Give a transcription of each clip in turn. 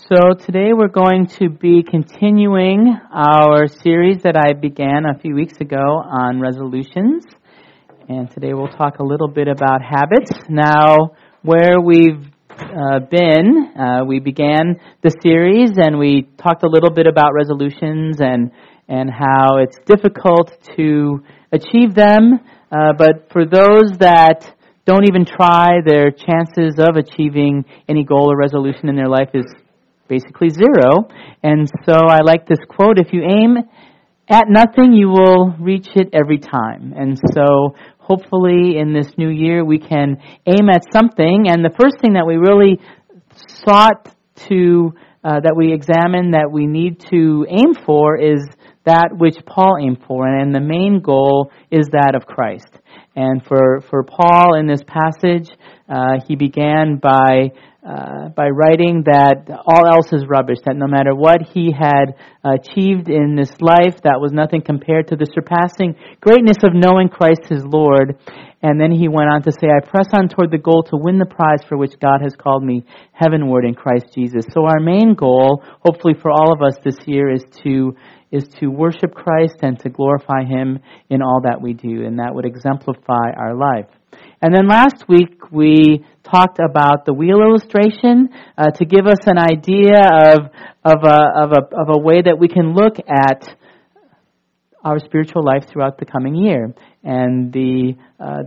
So today we're going to be continuing our series that I began a few weeks ago on resolutions. And today we'll talk a little bit about habits. Now, where we've been, we began the series and we talked a little bit about resolutions and how it's difficult to achieve them. But for those that don't even try, their chances of achieving any goal or resolution in their life is basically zero. And so I like this quote, if you aim at nothing, you will reach it every time. And so hopefully in this new year we can aim at something. And the first thing that we really sought to, that we examine that we need to aim for is that which Paul aimed for. And the main goal is that of Christ. And for Paul in this passage, he began by writing that all else is rubbish, that no matter what he had achieved in this life, that was nothing compared to the surpassing greatness of knowing Christ his Lord. And then he went on to say, I press on toward the goal to win the prize for which God has called me heavenward in Christ Jesus. So our main goal, hopefully for all of us this year, is to worship Christ and to glorify Him in all that we do, and that would exemplify our life. And then last week we talked about the wheel illustration to give us an idea of a way that we can look at our spiritual life throughout the coming year. And the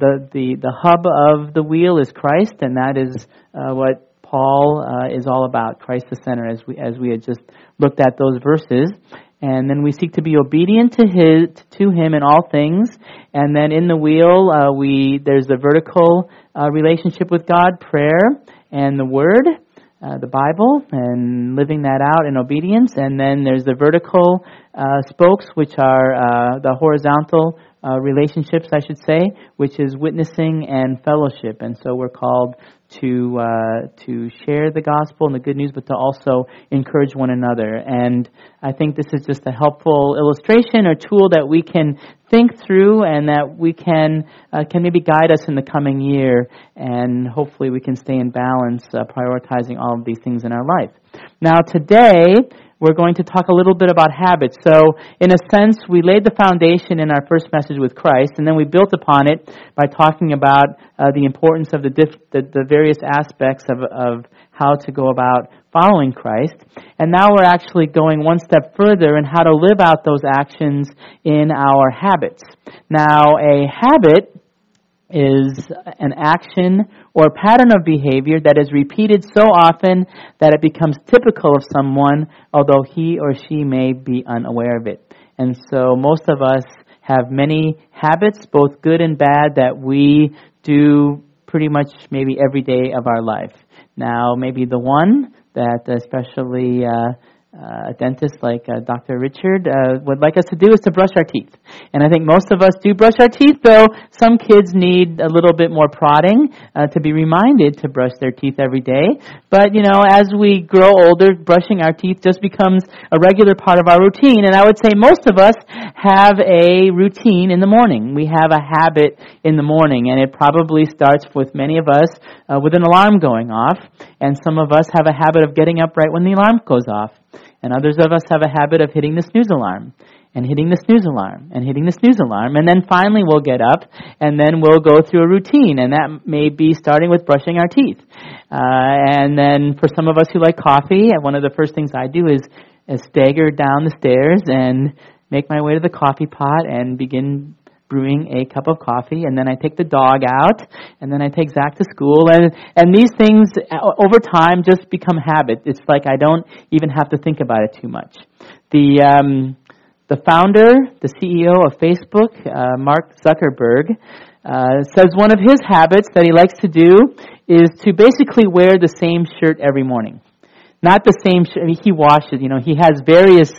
hub of the wheel is Christ, and that is what Paul is all about. Christ the center, as we had just looked at those verses. And then we seek to be obedient to Him in all things. And then in the wheel, there's the vertical relationship with God, prayer, and the Word, the Bible, and living that out in obedience. And then there's the vertical spokes, which are the horizontal relationships, I should say, which is witnessing and fellowship. And so we're called to share the gospel and the good news, but to also encourage one another. And I think this is just a helpful illustration or tool that we can think through and that we can maybe guide us in the coming year, and hopefully we can stay in balance, prioritizing all of these things in our life. Now today, we're going to talk a little bit about habits. So, in a sense, we laid the foundation in our first message with Christ, and then we built upon it by talking about the importance of the various aspects of how to go about following Christ. And now we're actually going one step further in how to live out those actions in our habits. Now, a habit is an action or pattern of behavior that is repeated so often that it becomes typical of someone, although he or she may be unaware of it. And so most of us have many habits, both good and bad, that we do pretty much maybe every day of our life. Now, maybe the one that especially a dentist like Dr. Richard would like us to do is to brush our teeth. And I think most of us do brush our teeth, though some kids need a little bit more prodding to be reminded to brush their teeth every day. But, as we grow older, brushing our teeth just becomes a regular part of our routine. And I would say most of us have a routine in the morning. We have a habit in the morning, and it probably starts with many of us with an alarm going off. And some of us have a habit of getting up right when the alarm goes off. And others of us have a habit of hitting the snooze alarm, and hitting the snooze alarm, and hitting the snooze alarm. And then finally we'll get up, and then we'll go through a routine. And that may be starting with brushing our teeth. And then for some of us who like coffee, one of the first things I do is stagger down the stairs and make my way to the coffee pot and begin brewing a cup of coffee, and then I take the dog out, and then I take Zach to school, and these things over time just become habit. It's like I don't even have to think about it too much. The founder, the CEO of Facebook, Mark Zuckerberg, says one of his habits that he likes to do is to basically wear the same shirt every morning. Not the same shirt. I mean, he washes, he has various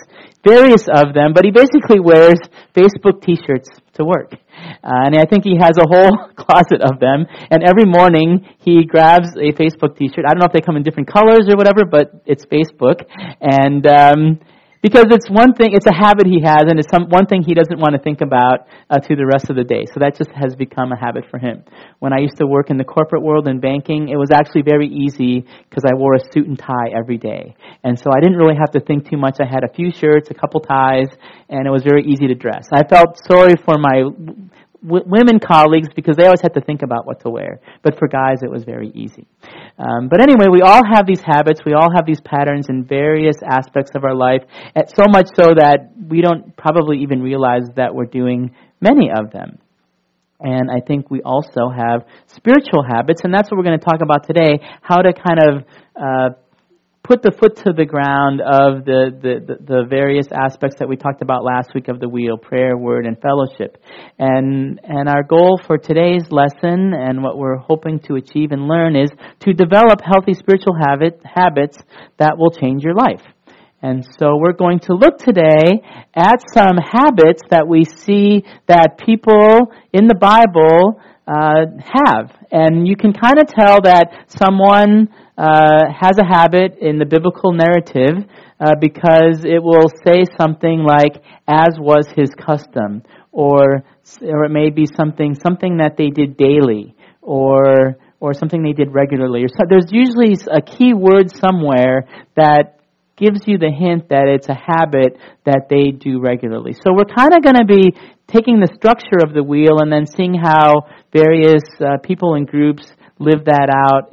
of them, but he basically wears Facebook t-shirts to work. And I think he has a whole closet of them. And every morning he grabs a Facebook t-shirt. I don't know if they come in different colors or whatever, but it's Facebook. And Because it's one thing, it's a habit he has, and it's one thing he doesn't want to think about through the rest of the day. So that just has become a habit for him. When I used to work in the corporate world in banking, it was actually very easy because I wore a suit and tie every day. And so I didn't really have to think too much. I had a few shirts, a couple ties, and it was very easy to dress. I felt sorry for my women colleagues because they always had to think about what to wear. But for guys, it was very easy. But anyway, we all have these habits. We all have these patterns in various aspects of our life, so much so that we don't probably even realize that we're doing many of them. And I think we also have spiritual habits, and that's what we're going to talk about today, how to kind of put the foot to the ground of the various aspects that we talked about last week of the wheel, prayer, word, and fellowship. And our goal for today's lesson and what we're hoping to achieve and learn is to develop healthy spiritual habits that will change your life. And so we're going to look today at some habits that we see that people in the Bible have. And you can kind of tell that someone has a habit in the biblical narrative because it will say something like, as was his custom, or it may be something that they did daily, or something they did regularly. So there's usually a key word somewhere that gives you the hint that it's a habit that they do regularly. So we're kind of going to be taking the structure of the wheel and then seeing how various people and groups live that out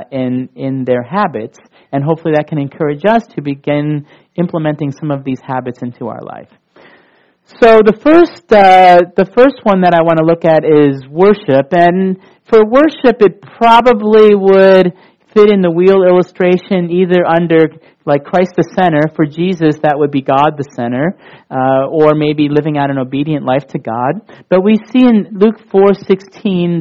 in their habits, and hopefully that can encourage us to begin implementing some of these habits into our life. So the first one that I want to look at is worship, and for worship it probably would fit in the wheel illustration either under like Christ the center. For Jesus, that would be God the center, or maybe living out an obedient life to God. But we see in Luke 4:16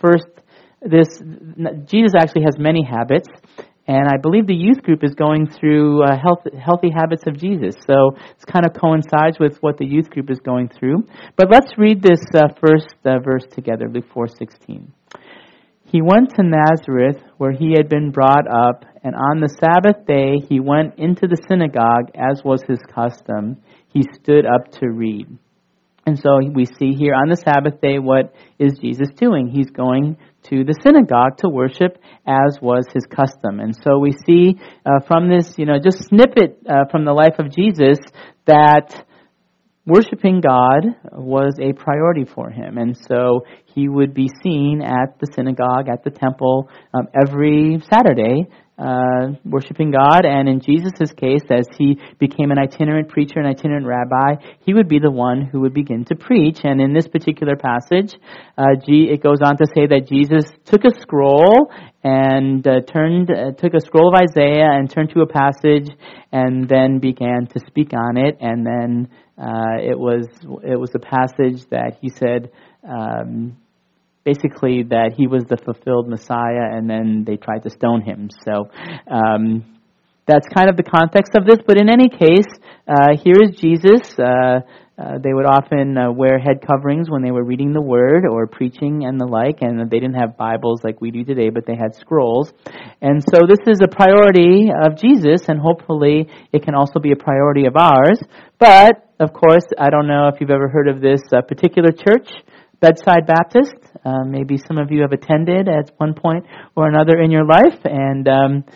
Jesus actually has many habits, and I believe the youth group is going through healthy habits of Jesus. So it kind of coincides with what the youth group is going through. But let's read this first verse together, Luke 4:16. He went to Nazareth, where he had been brought up, and on the Sabbath day he went into the synagogue, as was his custom. He stood up to read. And so we see here on the Sabbath day, what is Jesus doing? He's going to the synagogue to worship, as was his custom. And so we see from this, just snippet from the life of Jesus, that worshiping God was a priority for him. And so he would be seen at the synagogue, at the temple, every Saturday, worshiping God. And in Jesus' case, as he became an itinerant preacher, an itinerant rabbi, he would be the one who would begin to preach. And in this particular passage, it goes on to say that Jesus took a scroll and took a scroll of Isaiah and turned to a passage and then began to speak on it. And then it was a passage that he said, basically that he was the fulfilled Messiah, and then they tried to stone him. So that's kind of the context of this. But in any case, here is Jesus. They would often wear head coverings when they were reading the Word or preaching and the like, and they didn't have Bibles like we do today, but they had scrolls. And so this is a priority of Jesus, and hopefully it can also be a priority of ours. But, of course, I don't know if you've ever heard of this particular church, Bedside Baptist. Maybe some of you have attended at one point or another in your life, and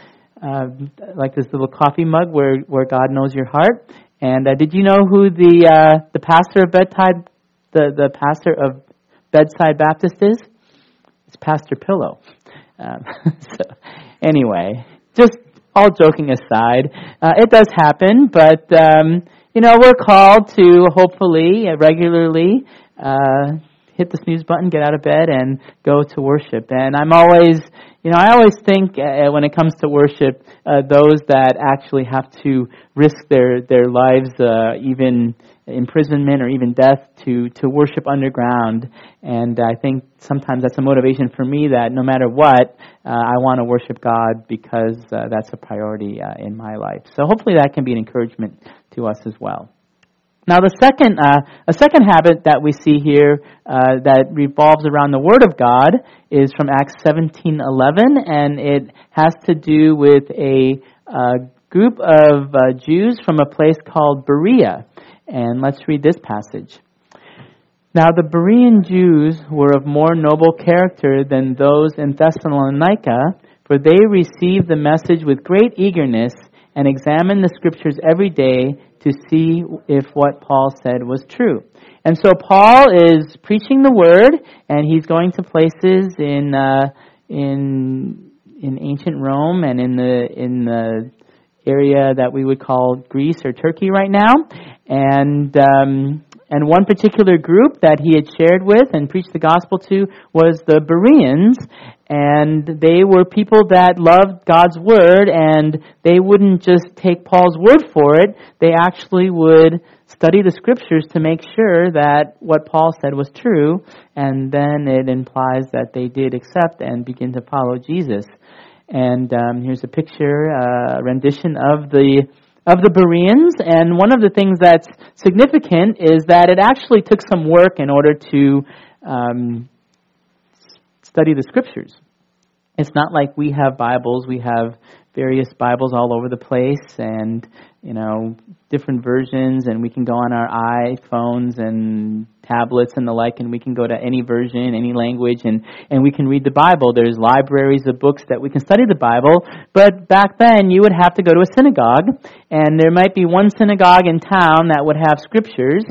like this little coffee mug where God knows your heart. And did you know who the pastor of pastor of Bedside Baptist is? It's Pastor Pillow. So anyway, just all joking aside, it does happen, but we're called to hopefully regularly hit the snooze button, get out of bed, and go to worship. And I always think when it comes to worship, those that actually have to risk their lives, even imprisonment or even death, to worship underground. And I think sometimes that's a motivation for me that no matter what, I want to worship God because that's a priority in my life. So hopefully that can be an encouragement to us as well. Now, a second habit that we see here that revolves around the Word of God is from Acts 17:11, and it has to do with a group of Jews from a place called Berea. And let's read this passage. Now the Berean Jews were of more noble character than those in Thessalonica, for they received the message with great eagerness and examined the Scriptures every day to see if what Paul said was true. And so Paul is preaching the Word, and he's going to places in ancient Rome and in the area that we would call Greece or Turkey right now. And one particular group that he had shared with and preached the gospel to was the Bereans. And they were people that loved God's Word, and they wouldn't just take Paul's word for it. They actually would study the Scriptures to make sure that what Paul said was true, and then it implies that they did accept and begin to follow Jesus. And here's a picture, a rendition of the Bereans, and one of the things that's significant is that it actually took some work in order to study the Scriptures. It's not like we have Bibles. We have various Bibles all over the place, and different versions, and we can go on our iPhones and tablets and the like, and we can go to any version, any language, and we can read the Bible. There's libraries of books that we can study the Bible, but back then you would have to go to a synagogue, and there might be one synagogue in town that would have Scriptures,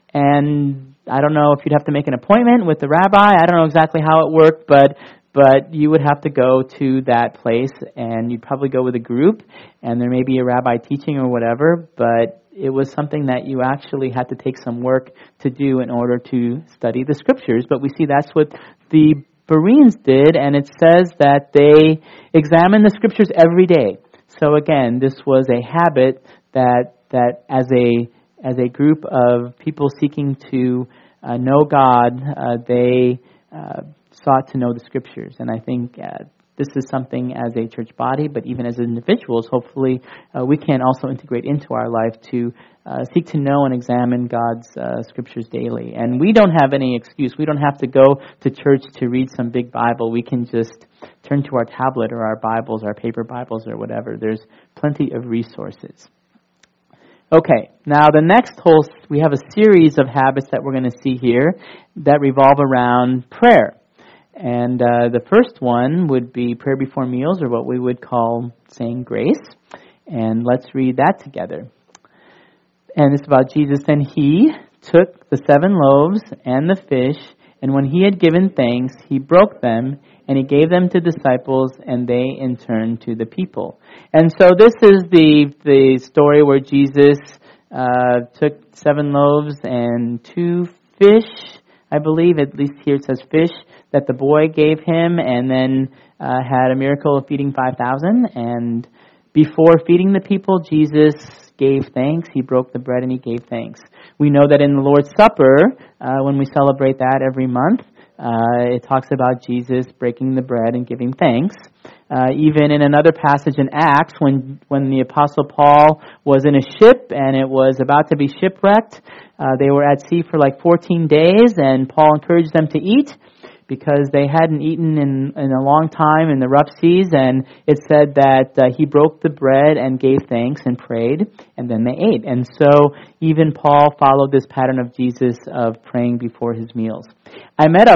and I don't know if you'd have to make an appointment with the rabbi. I don't know exactly how it worked, but you would have to go to that place, and you'd probably go with a group, and there may be a rabbi teaching or whatever, but it was something that you actually had to take some work to do in order to study the Scriptures. But we see that's what the Bereans did, and it says that they examined the Scriptures every day. So again, this was a habit that as a group of people seeking to know God, they sought to know the Scriptures. And I think this is something as a church body, but even as individuals, hopefully we can also integrate into our life to seek to know and examine God's Scriptures daily. And we don't have any excuse. We don't have to go to church to read some big Bible. We can just turn to our tablet or our Bibles, our paper Bibles or whatever. There's plenty of resources. Okay, now we have a series of habits that we're going to see here that revolve around prayer. And the first one would be prayer before meals, or what we would call saying grace. And let's read that together. And it's about Jesus. Then he took the 7 loaves and the fish, and when he had given thanks, he broke them, and he gave them to disciples, and they in turn to the people. And so this is the story where Jesus took 7 loaves and 2 fish, I believe, at least here it says fish, that the boy gave him, and then had a miracle of feeding 5,000. And before feeding the people, Jesus gave thanks. He broke the bread and he gave thanks. We know that in the Lord's Supper, when we celebrate that every month, it talks about Jesus breaking the bread and giving thanks. Even in another passage in Acts, when the Apostle Paul was in a ship and it was about to be shipwrecked, they were at sea for like 14 days, and Paul encouraged them to eat because they hadn't eaten in a long time in the rough seas, and it said that he broke the bread and gave thanks and prayed, and then they ate. And so even Paul followed this pattern of Jesus of praying before his meals. I met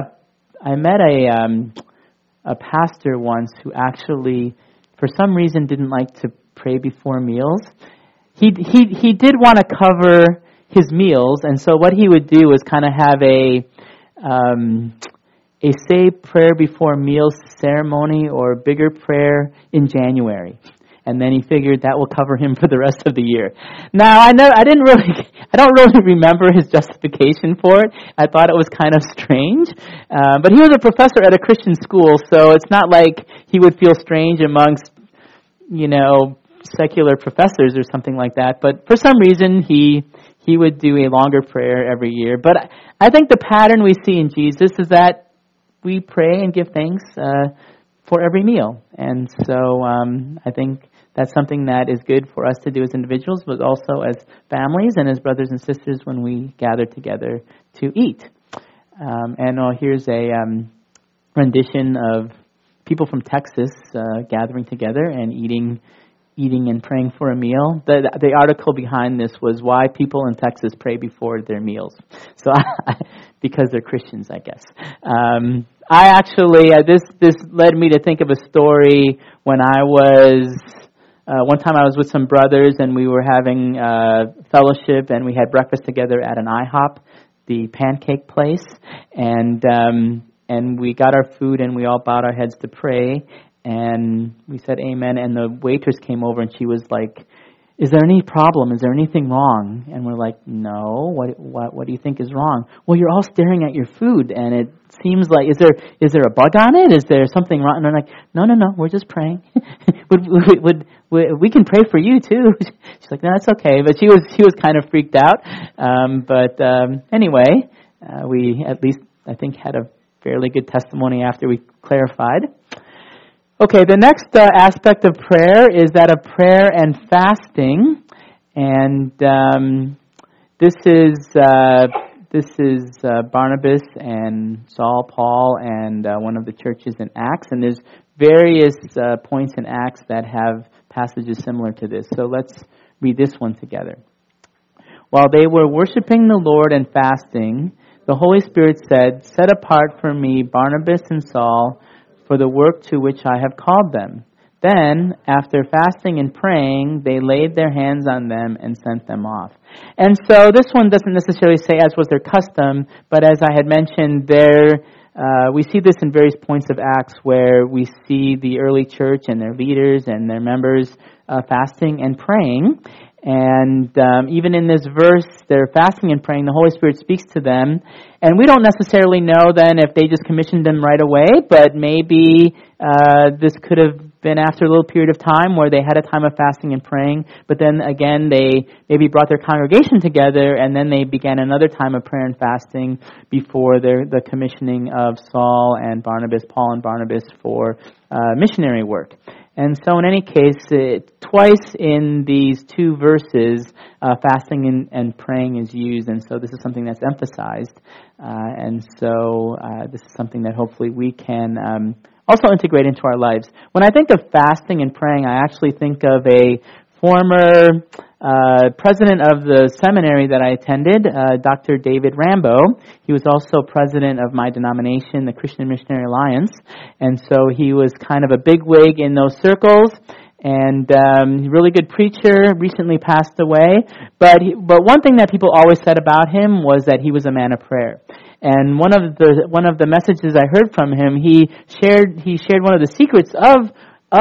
a pastor once who actually, for some reason, didn't like to pray before meals. He did want to cover his meals, and so what he would do was kind of have a say prayer before meals ceremony or bigger prayer in January. And then he figured that will cover him for the rest of the year. Now, I don't really remember his justification for it. I thought it was kind of strange. But he was a professor at a Christian school, so it's not like he would feel strange amongst, secular professors or something like that. But for some reason, he would do a longer prayer every year. But I think the pattern we see in Jesus is that we pray and give thanks for every meal. And so I think that's something that is good for us to do as individuals, but also as families and as brothers and sisters when we gather together to eat. Here's a rendition of people from Texas gathering together and eating eating and praying for a meal. The article behind this was why people in Texas pray before their meals. So because they're Christians, I guess. I actually this led me to think of a story when I was. One time I was with some brothers and we were having fellowship and we had breakfast together at an IHOP, the pancake place, and we got our food and we all bowed our heads to pray and we said amen, and the waitress came over and she was like, "Is there any problem? Is there anything wrong?" And we're like, "No. What do you think is wrong?" "Well, you're all staring at your food and it seems like, is there a bug on it? Is there something wrong?" And I'm like, No, we're just praying. We can pray for you too. She's like, "No, it's okay." But she was kind of freaked out. Anyway, we at least, I think, had a fairly good testimony after we clarified. Okay, the next aspect of prayer is that of prayer and fasting, and this is Barnabas and Saul, Paul, and one of the churches in Acts, and there's various points in Acts that have passages similar to this. So let's read this one together. While they were worshiping the Lord and fasting, the Holy Spirit said, "Set apart for me Barnabas and Saul for the work to which I have called them." Then, after fasting and praying, they laid their hands on them and sent them off. And so this one doesn't necessarily say as was their custom, but as I had mentioned, we see this in various points of Acts where we see the early church and their leaders and their members fasting and praying. And even in this verse, they're fasting and praying. The Holy Spirit speaks to them. And we don't necessarily know then if they just commissioned them right away, but maybe this could have been after a little period of time where they had a time of fasting and praying. But then again, they maybe brought their congregation together and then they began another time of prayer and fasting before the commissioning of Saul and Barnabas, Paul and Barnabas for missionary work. And so in any case, twice in these two verses, fasting and praying is used, and so this is something that's emphasized. And so this is something that hopefully we can also integrate into our lives. When I think of fasting and praying, I actually think of a former president of the seminary that I attended, Dr. David Rambo. He was also president of my denomination, the Christian Missionary Alliance, and so he was kind of a bigwig in those circles, and really good preacher, recently passed away. But one thing that people always said about him was that he was a man of prayer. And one of the messages I heard from him, he shared one of the secrets of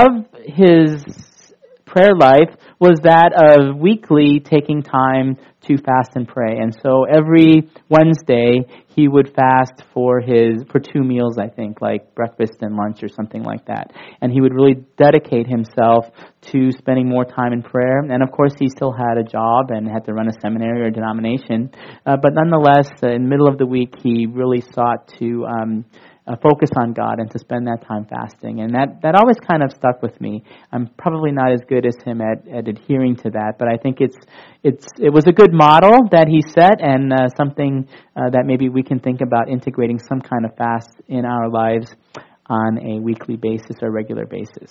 his prayer life was that of weekly taking time to fast and pray. And so every Wednesday he would fast for 2 meals, I think, like breakfast and lunch or something like that. And he would really dedicate himself to spending more time in prayer. And of course he still had a job and had to run a seminary or a denomination. But nonetheless, in the middle of the week, he really sought to focus on God and to spend that time fasting. And that always kind of stuck with me. I'm probably not as good as him at adhering to that, but I think it was a good model that he set, and something that maybe we can think about integrating some kind of fast in our lives on a weekly basis or regular basis.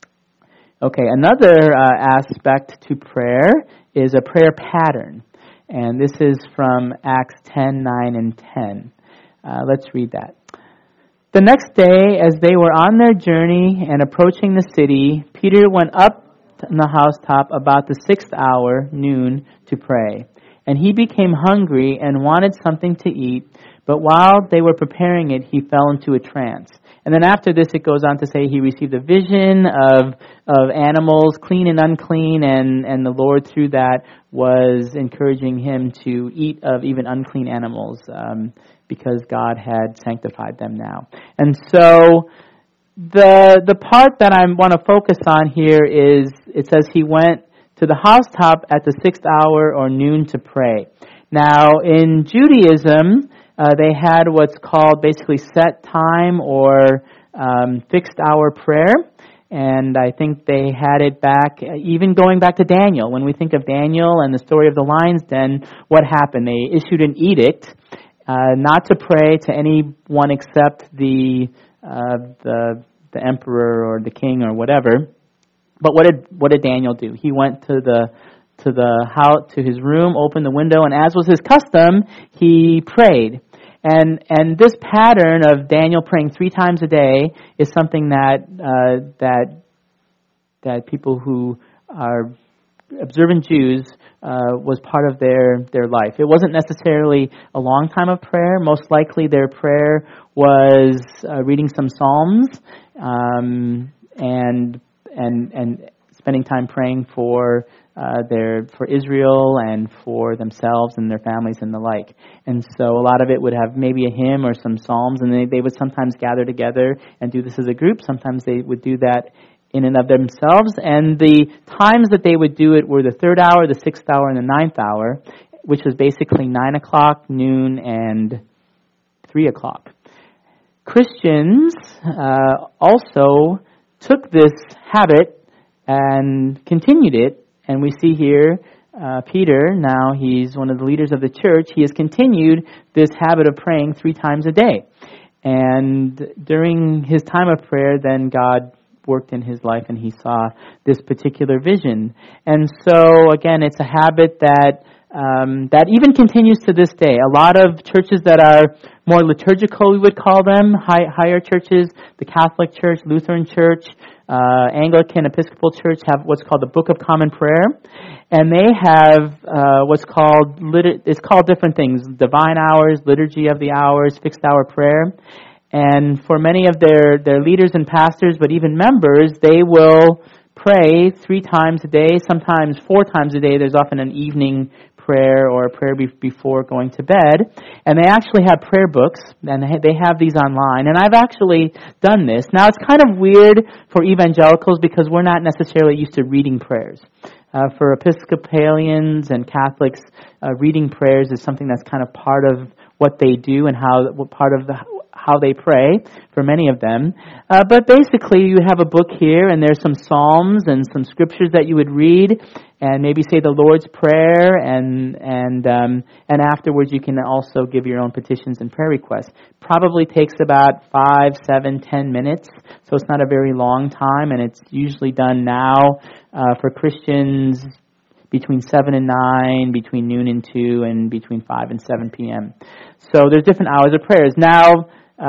Okay, another aspect to prayer is a prayer pattern. And this is from Acts 10, 9, and 10. Let's read that. The next day, as they were on their journey and approaching the city, Peter went up on the housetop about the 6th hour, noon, to pray. And he became hungry and wanted something to eat, but while they were preparing it, he fell into a trance. And then after this, it goes on to say he received a vision of animals, clean and unclean, and the Lord through that was encouraging him to eat of even unclean animals, because God had sanctified them now. And so the part that I want to focus on here is, it says he went to the housetop at the 6th hour or noon to pray. Now, in Judaism, they had what's called basically set time or fixed hour prayer. And I think they had it back, even going back to Daniel. When we think of Daniel and the story of the lion's den, what happened? They issued an edict not to pray to anyone except the emperor or the king or whatever. But what did Daniel do? He went to the house, to his room, opened the window, and as was his custom, he prayed. And this pattern of Daniel praying 3 times a day is something that people who are observant Jews was part of their life. It wasn't necessarily a long time of prayer. Most likely their prayer was reading some Psalms and spending time praying for Israel and for themselves and their families and the like. And so a lot of it would have maybe a hymn or some Psalms, and they would sometimes gather together and do this as a group. Sometimes they would do that in and of themselves, and the times that they would do it were the 3rd hour, the 6th hour, and the 9th hour, which was basically 9 o'clock, noon, and 3 o'clock. Christians also took this habit and continued it, and we see here Peter, now he's one of the leaders of the church, he has continued this habit of praying 3 times a day. And during his time of prayer, then God worked in his life and he saw this particular vision. And so again, it's a habit that even continues to this day. A lot of churches that are more liturgical, we would call them, higher churches, the Catholic Church, Lutheran Church, Anglican, Episcopal Church have what's called the Book of Common Prayer. And they have what's called, it's called different things, divine hours, liturgy of the hours, fixed hour prayer. And for many of their leaders and pastors, but even members, they will pray 3 times a day, sometimes 4 times a day. There's often an evening prayer or a prayer before going to bed. And they actually have prayer books, and they have these online. And I've actually done this. Now, it's kind of weird for evangelicals because we're not necessarily used to reading prayers. For Episcopalians and Catholics, reading prayers is something that's kind of part of what they do and how they pray for many of them. But basically, you have a book here, and there's some Psalms and some scriptures that you would read, and maybe say the Lord's Prayer, and afterwards you can also give your own petitions and prayer requests. Probably takes about 5, 7, 10 minutes, so it's not a very long time, and it's usually done now for Christians between 7 and 9, between noon and 2, and between 5 and 7 p.m. So there's different hours of prayers. Now,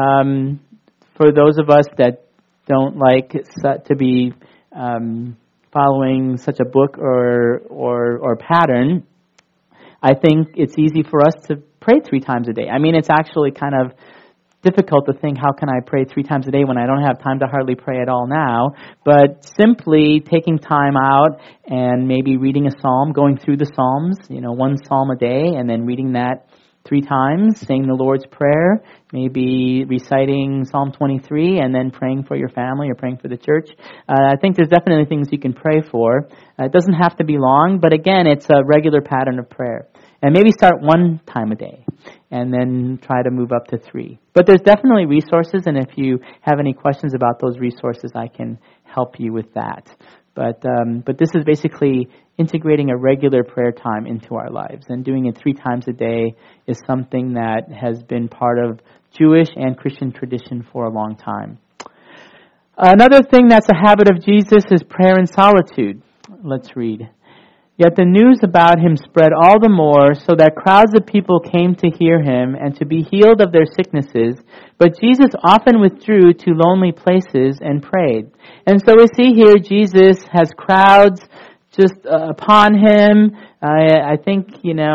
for those of us that don't like to be following such a book or pattern, I think it's easy for us to pray 3 times a day. I mean, it's actually kind of difficult to think, how can I pray 3 times a day when I don't have time to hardly pray at all now? But simply taking time out and maybe reading a psalm, going through the Psalms, 1 psalm a day, and then reading that 3 times, saying the Lord's Prayer, maybe reciting Psalm 23, and then praying for your family or praying for the church. I think there's definitely things you can pray for. It doesn't have to be long, but again, it's a regular pattern of prayer. And maybe start 1 time a day, and then try to move up to 3. But there's definitely resources, and if you have any questions about those resources, I can help you with that. But this is basically integrating a regular prayer time into our lives, and doing it 3 times a day is something that has been part of Jewish and Christian tradition for a long time. Another thing that's a habit of Jesus is prayer in solitude. Let's read. Yet the news about him spread all the more, so that crowds of people came to hear him and to be healed of their sicknesses. But Jesus often withdrew to lonely places and prayed. And so we see here Jesus has crowds just upon him. I think,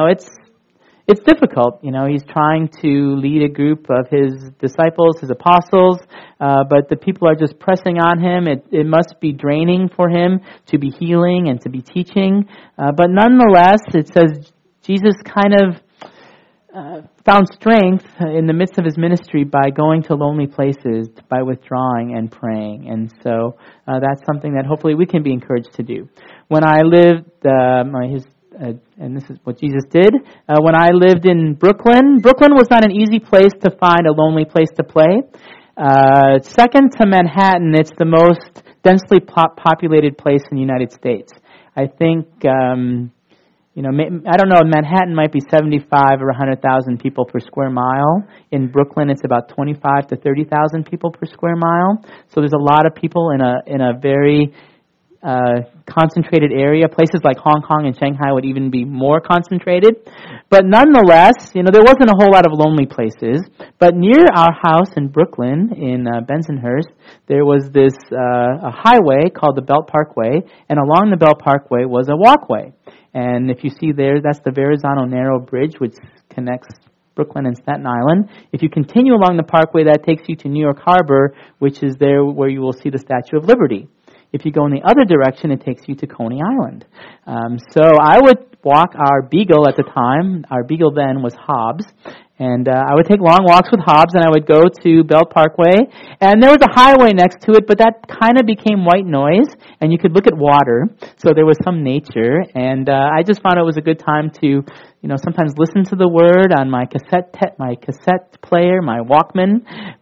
it's difficult. He's trying to lead a group of his disciples, his apostles, but the people are just pressing on him. It must be draining for him to be healing and to be teaching. But nonetheless, it says Jesus kind of found strength in the midst of his ministry by going to lonely places, by withdrawing and praying. And so that's something that hopefully we can be encouraged to do. When I lived, and this is what Jesus did. When I lived in Brooklyn was not an easy place to find a lonely place to play. Second to Manhattan, it's the most densely populated place in the United States. I think, I don't know, Manhattan might be 75 or 100,000 people per square mile. In Brooklyn, it's about 25 to 30,000 people per square mile. So there's a lot of people in a very concentrated area. Places like Hong Kong and Shanghai would even be more concentrated. But nonetheless, there wasn't a whole lot of lonely places. But near our house in Brooklyn, in Bensonhurst, there was this a highway called the Belt Parkway, and along the Belt Parkway was a walkway. And if you see there, that's the Verrazano Narrow Bridge, which connects Brooklyn and Staten Island. If you continue along the parkway, that takes you to New York Harbor, which is there where you will see the Statue of Liberty. If you go in the other direction, it takes you to Coney Island. So I would walk our Beagle at the time. Our Beagle then was Hobbs. And I would take long walks with Hobbs, and I would go to Belt Parkway. And there was a highway next to it, but that kind of became white noise, and you could look at water. So there was some nature. And I just found it was a good time to, sometimes listen to the Word on my cassette player, my Walkman,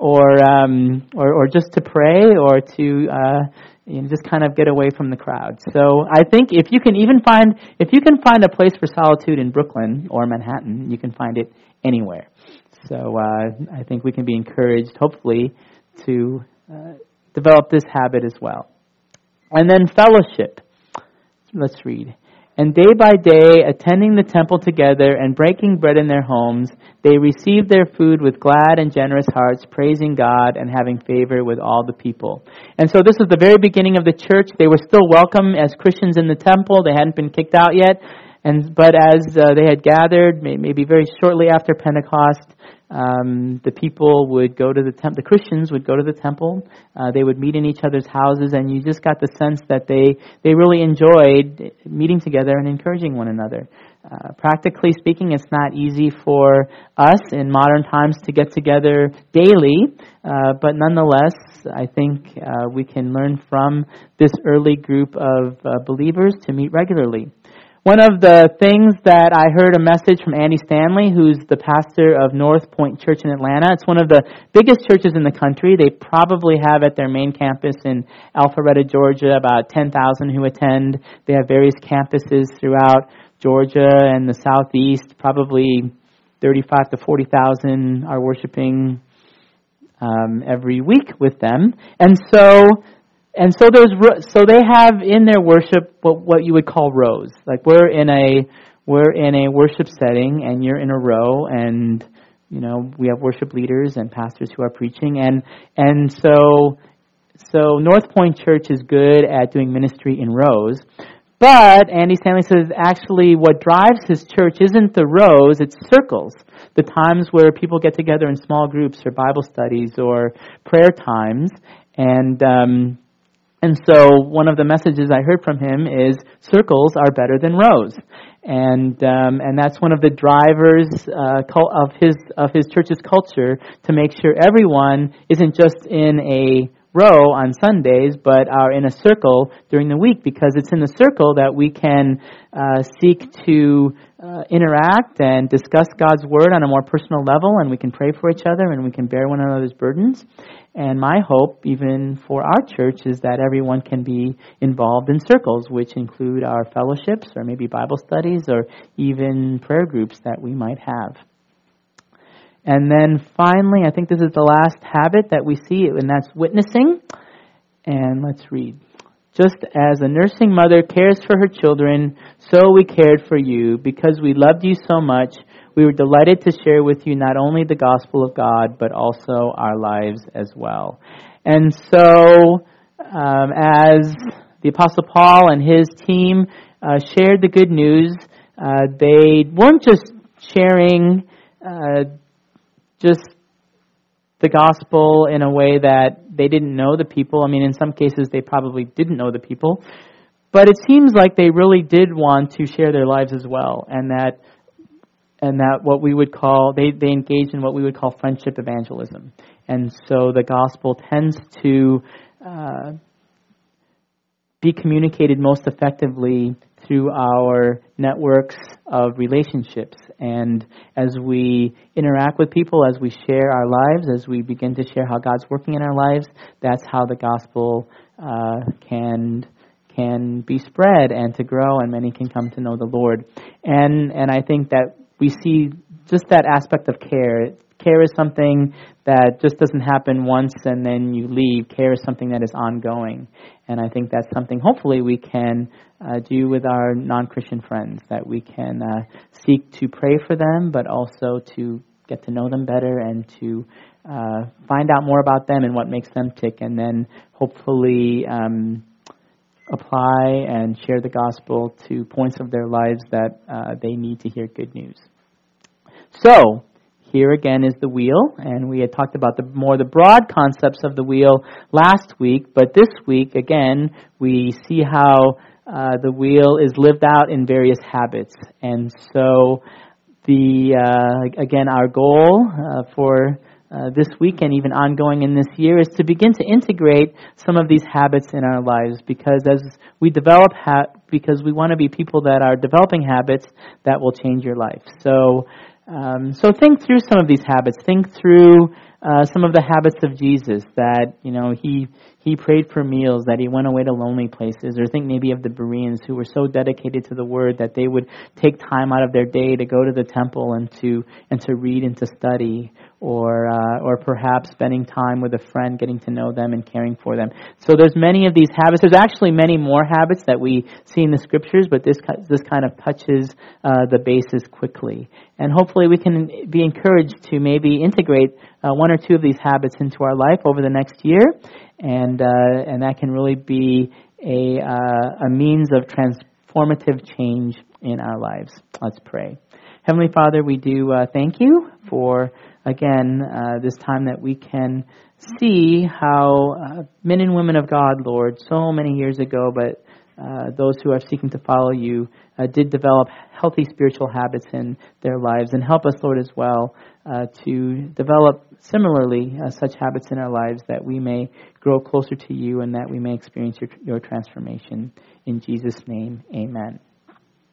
or just to pray, or to just kind of get away from the crowd. So I think if you can find a place for solitude in Brooklyn or Manhattan, you can find it anywhere. So I think we can be encouraged, hopefully, to develop this habit as well. And then fellowship. Let's read. And day by day, attending the temple together and breaking bread in their homes, they received their food with glad and generous hearts, praising God and having favor with all the people. And so this is the very beginning of the church. They were still welcome as Christians in the temple. They hadn't been kicked out yet. But as they had gathered, maybe very shortly after Pentecost, the people would go to the temple. The Christians would go to the temple. They would meet in each other's houses, and you just got the sense that they really enjoyed meeting together and encouraging one another. Practically speaking, it's not easy for us in modern times to get together daily, but nonetheless, I think we can learn from this early group of believers to meet regularly. One of the things that I heard a message from Andy Stanley, who's the pastor of North Point Church in Atlanta. It's one of the biggest churches in the country. They probably have at their main campus in Alpharetta, Georgia, about 10,000 who attend. They have various campuses throughout Georgia and the southeast. Probably 35 to 40,000 are worshiping every week with them. And so they have in their worship what you would call rows. Like we're in a worship setting, and you're in a row, and we have worship leaders and pastors who are preaching, and so North Point Church is good at doing ministry in rows. But Andy Stanley says actually what drives his church isn't the rows, it's circles. The times where people get together in small groups or Bible studies or prayer times, and so one of the messages I heard from him is circles are better than rows, and that's one of the drivers of his church's culture, to make sure everyone isn't just in a row on Sundays, but are in a circle during the week, because it's in the circle that we can seek to interact and discuss God's Word on a more personal level, and we can pray for each other, and we can bear one another's burdens. And my hope, even for our church, is that everyone can be involved in circles, which include our fellowships, or maybe Bible studies, or even prayer groups that we might have. And then finally, I think this is the last habit that we see, and that's witnessing. And let's read. Just as a nursing mother cares for her children, so we cared for you. Because we loved you so much, we were delighted to share with you not only the gospel of God, but also our lives as well. And so, as the Apostle Paul and his team shared the good news, they weren't just sharing just the gospel in a way that they didn't know the people. I mean, in some cases, they probably didn't know the people. But it seems like they really did want to share their lives as well, and that what we would call, they engaged in what we would call friendship evangelism. And so the gospel tends to be communicated most effectively through our networks of relationships. And as we interact with people, as we share our lives, as we begin to share how God's working in our lives, that's how the gospel can be spread and to grow, and many can come to know the Lord. And I think that we see just that aspect of care. Care is something that just doesn't happen once and then you leave. Care is something that is ongoing. And I think that's something hopefully we can do with our non-Christian friends, that we can seek to pray for them, but also to get to know them better and to find out more about them and what makes them tick, and then hopefully apply and share the gospel to points of their lives that they need to hear good news. So, here again is the wheel, and we had talked about the broad concepts of the wheel last week, but this week, again, we see how the wheel is lived out in various habits. And so, again, our goal for this week and even ongoing in this year is to begin to integrate some of these habits in our lives, because as we develop because we want to be people that are developing habits that will change your life. So think through some of these habits. Think through some of the habits of Jesus, that, he prayed for meals, that he went away to lonely places, or think maybe of the Bereans who were so dedicated to the Word that they would take time out of their day to go to the temple and to read and to study, or perhaps spending time with a friend, getting to know them and caring for them. So there's many of these habits. There's actually many more habits that we see in the Scriptures, but this kind of touches the basis quickly. And hopefully we can be encouraged to maybe integrate one or two of these habits into our life over the next year, and that can really be a means of transformative change in our lives. Let's pray. Heavenly Father, we do thank you for, again, this time that we can see how men and women of God, Lord, so many years ago, but those who are seeking to follow you did develop healthy spiritual habits in their lives. And help us, Lord, as well to develop similarly such habits in our lives, that we may grow closer to you and that we may experience your transformation. In Jesus' name, amen.